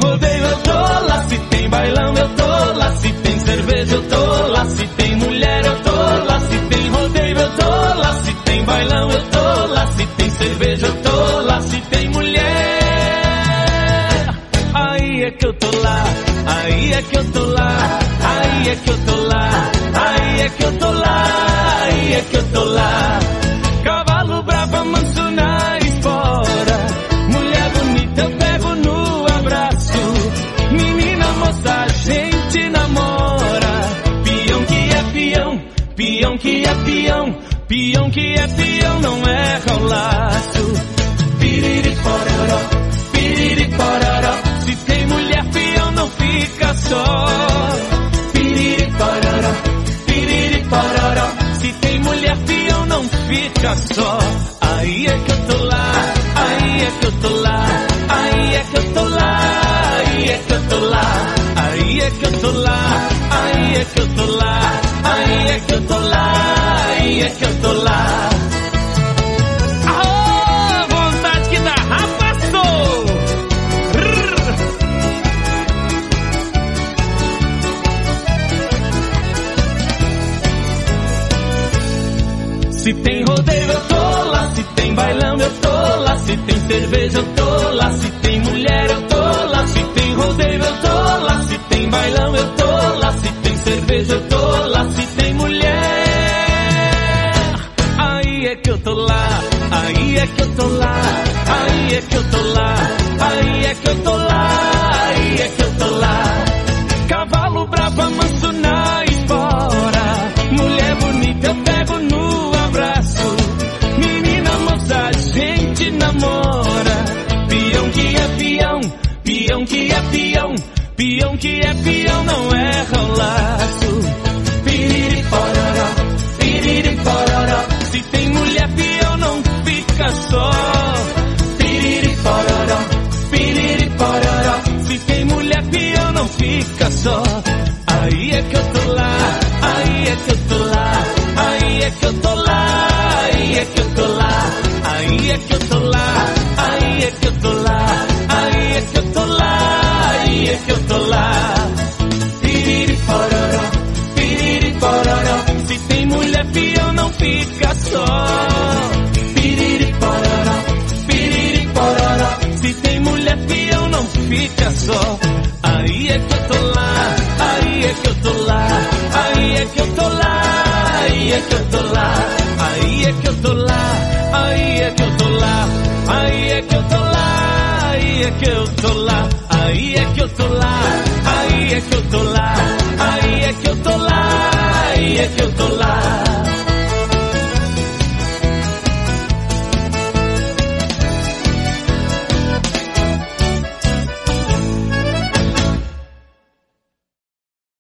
rodeio eu tô lá, se tem bailão eu tô lá, se tem cerveja eu tô lá, se tem mulher eu tô lá, se tem rodeio eu tô lá, se tem bailão eu tô lá, se tem cerveja eu tô lá, se tem mulher. Aí é que eu tô lá, aí é que eu tô lá, aí é que eu tô lá, aí é que eu tô lá, aí é que eu tô lá. Cavalo bravo, manso na espora, mulher bonita eu pego no abraço, menina moça a gente namora. Peão que é peão, peão que é peão, peão que é peão não erra o laço. Piriri pororó, piriri pororó, se tem mulher peão não fica só. Piriri pororó, piriri pororó, se tem mulher peão não fica só. Aí é que eu tô lá, aí é que eu tô lá, aí é que eu tô lá, aí é que eu tô lá, aí é que eu tô lá, aí é que eu tô lá, aí é que eu tô lá, aí é que eu tô lá. Aô, vontade que dá, rapazou! Se tem rodeio eu tô lá, se tem bailão eu tô lá, se tem cerveja eu tô lá, se tem mulher eu tô lá, se tem rodeio eu tô lá, se tem bailão eu tô lá, se tem cerveja eu tô lá, se tem mulher. Aí é que eu tô lá, aí é que eu tô lá, aí é que eu tô lá, aí é que eu tô lá, aí é que eu tô lá. Cavalo bravo, manso na espora, mulher bonita eu pego no abraço, menina moça a gente namora. Peão que é peão, peão que é peão, peão que é peão não erra o laço. Piriri pororó, piriri pororó, se tem mulher peão não fica só. Piriri pororó, piriri pororó, se tem mulher peão não fica só. Aí é que eu tô lá, aí é que eu tô lá, aí é que eu tô lá, aí é que eu tô lá, aí é que eu tô lá, aí é que eu tô lá, aí é que eu tô lá, aí é que eu tô lá. Piriri pororó, piriri pororó, se tem mulher peão não fica só. Piriri pororó, piriri pororó, se tem mulher peão não fica só. Aí é que eu tô lá, aí é que eu tô lá, aí é que eu tô lá, aí é que eu tô lá, aí é que eu tô lá, aí é que eu tô lá, aí é que eu tô lá, aí é que eu tô